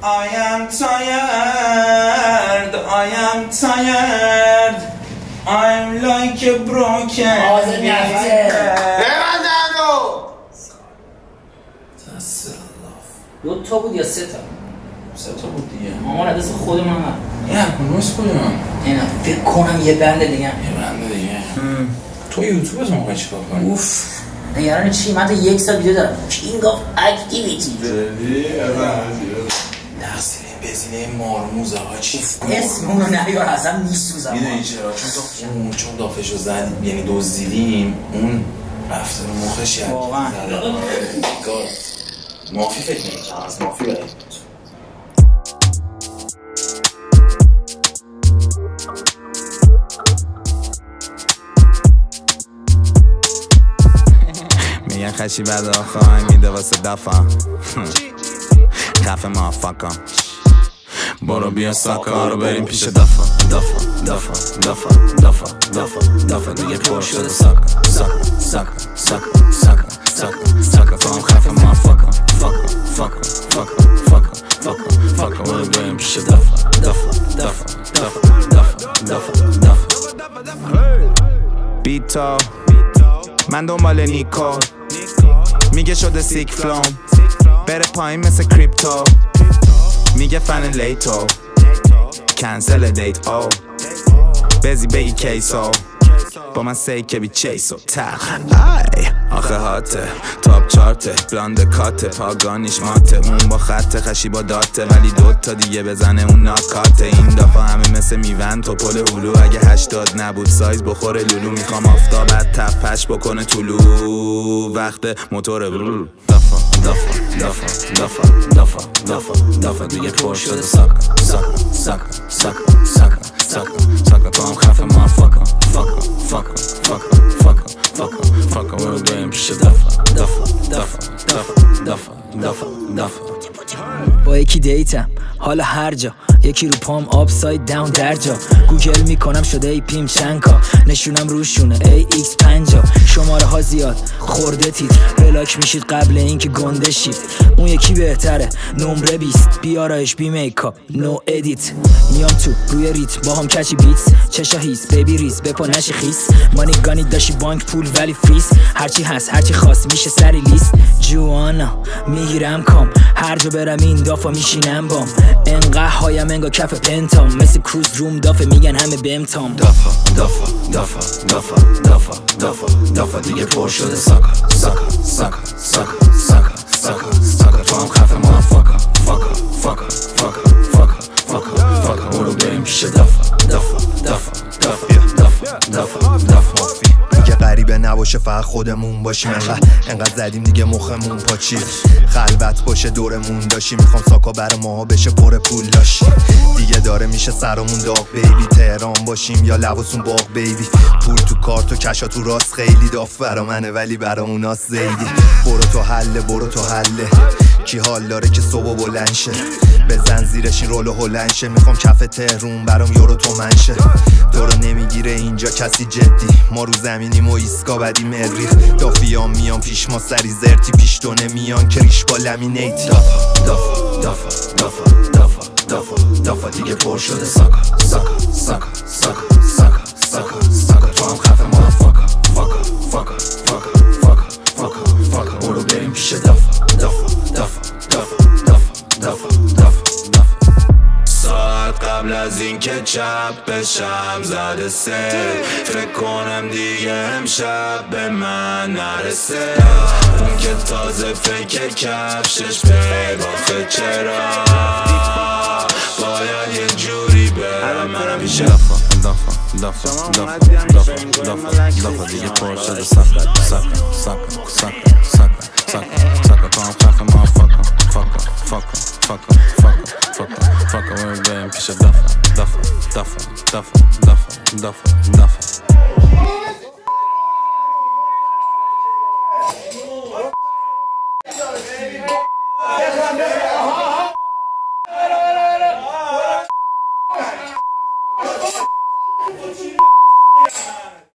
I am tired, I am tired, I'm like a broken دو تا بود یا سه تا؟ سه تا بود دیگه. مامان عدس خود من هم کنوز کدوم؟ اینا فکر کنم یه بنده دیگه. یه بنده دیگه. تو یوتیوب از موقع چیکار کنی؟ اوف نگران چی؟ من تا 1 سال ویدیو دارم. King of Activity. تقصیر این بزینه مارموز آقا چی؟ اسمونو نیار اصلا میسوزم. میدونی چرا؟ چون دافشو زدیم یعنی دزدیدیم اون رفته رو مخش یکی واقعا مافی فکر نمی‌کنم از مافی برای میگن خشی بعد آخواهی میده واسه دفعه خفه مافکم برو بیا ساکا رو بریم پیش دفعه دیگه پر شده ساکا تو هم خفه مافکم فکر برو بریم پیش دفعه بیتا من دنبال نیکو میگه شده سیک فلوم بره پایین مثل کریپتو میگه فن لیتو کنسل دیت او بزی بگی کیسو با من سیکه بی چیسو تخ ای آخه هاته تاپ چارته بلاند کاته پاگانیش ماته اون با خط خشی با داته ولی 2 تا دیگه بزنه اون ناکاته این دفعه همه مثل میون تو پل هلو اگه 80 نبود سایز بخوره لولو میخوام آفتابت تپش بکنه طولو وقت موتور دفع دیگه پر شده ساکا تو هم خفه ما فاکا برو بریم پیش دفع با یکی دیتم حالا هر جا یکی رو پام آپساید داون در جا گوگل میکنم شده ای پیم چنکا نشونم روشونه AX50 شماره ها زیاد خورده تیتر بلاک میشید قبل اینکه گنده شید اون یکی بهتره نمره 20 بیارایش بی میکاپ نو ادیت میام تو روی ریت با هم کچی بیتس چشا هیس بیبی ریز بپا نشی خیس مانی گانی داشی بانک پول ولی فریز هرچی هست هرچی خواست میشه سری لیست جوانا میگیرم کام هر جا برم این دافا میشینم بام انقدر هایم انگا کف پنتام مثل کروز روم دافه میگن همه بمتام دافا دیگه پر شده ساکا تو هم خفه ما فاکا برو بریم پیش دفع میگه غریبه نباشه فقط خودمون باشیم انقدر زدیم دیگه مخمون پاچید خلوت باشه دورمون داشی میخوام ساکا بر ماها بشه پر پول داشی دیگه داره میشه سرمون داغ بیبی تهران باشیم یا لباسون باغ بیبی پول تو کارت و کشا تو راست خیلی داف برا منه ولی برا اوناست زیدی برو تو حله کی حال داره که صبح بلند شه بزن زیرش این رولو هلند شه میخوام کف تهرون برام یورو تومن شه تو رو نمیگیره اینجا کسی جدی ما رو زمینیم و ایسکا بدی مریخ دافیان میان پیش ما سری زرتی پیش تو نمیان که ریش با لامینیت دافا دیگه پر شده ساکا تو هم خفه ما فاکا برو بریم پیش دفع ساعت قبل از این که چپ بشم زده سه فکر کنم دیگه امشب به من نرسه اون که تازه فکر کفشش باخه چرا باید یه جوری برم منم پیش دفع دیگه پر شده ساکا